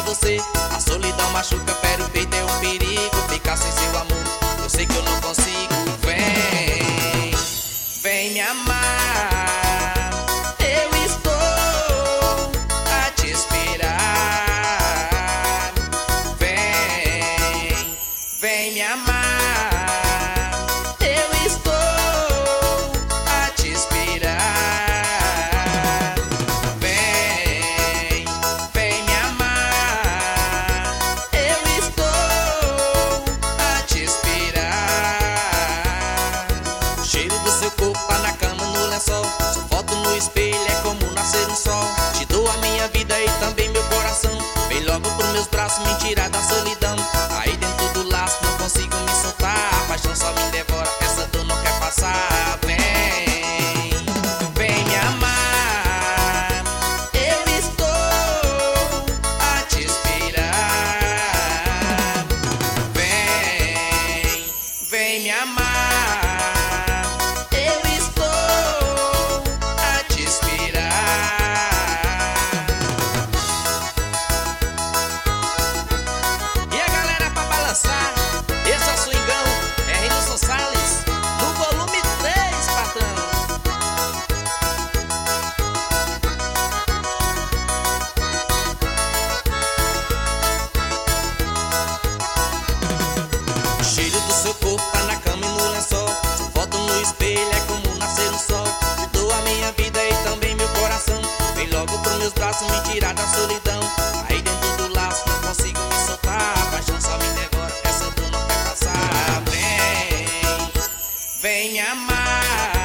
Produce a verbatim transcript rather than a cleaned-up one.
você. A solidão machuca, fere o peito, é um perigo. Ficar sem seu amor, eu sei que eu não consigo. Vem, vem me amar. Eu estou a te esperar. Vem, vem me amar. Eu estou a te esperar. Vem, vem me amar. Eu estou a te esperar. O cheiro do seu corpo tá na cama, no lençol. Sua foto no espelho é como nascer um sol. Te dou a minha vida e também meu coração. Vem logo pros meus braços me tirar da solidão. Aí dentro do laço não consigo me soltar. A paixão só me devora, essa dor não quer passar. Vem, vem me amar. Eu estou a te esperar. Vem, vem me amar. Eu estou a te esperar. E a galera pra balançar, esse é o swingão, é Rilson Salles, no volume três, patrão. O cheiro do seu corpo tá na cama e no lençol. Sua foto no espelho é como nascer no sol. Te dou a minha vida e também meu coração. Vem logo pros meus braços me tirar da solidão. Aí dentro do laço não consigo me soltar. A paixão só me devora, essa dor não quer passar. Vem, vem me amar.